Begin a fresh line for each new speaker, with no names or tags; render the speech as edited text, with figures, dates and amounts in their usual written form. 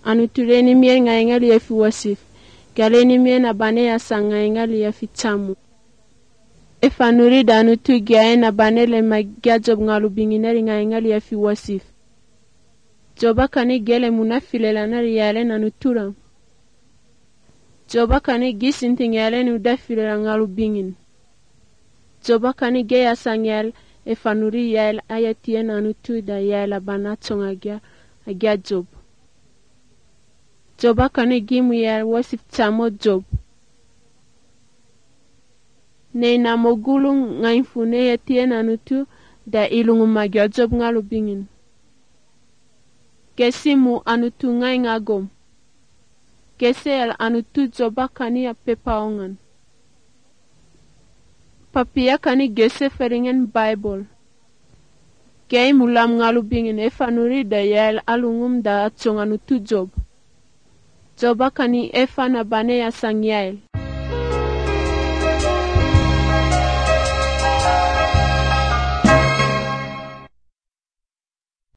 anutureni mie ngaingali ya fi wasif galeni mie na bane ya sangaingali ya fi tamu efanuri da anutu gyae na bane le magya job ngalu binginari ngaingali ya fi wasif joba kani gele munafilela nari yale na nutura joba kani gisinting yale ni udafilela ngalu bingin joba kani ge ya sangyal efanuri yale ayatie na nutu da yale banatonga agya job joba kani gimu yale wasif tamo job ne na mogulu ngainfune yatie na nutu da ilungu magya job ngalu bingin kesimu anutu ngai ngagom kesel anutu joba kani ya pepaongan papia kani gese feringen bible kei mulam ngalu bingin efanuri da yel alungum da atsong anutu joba kani efana bane ya sang yael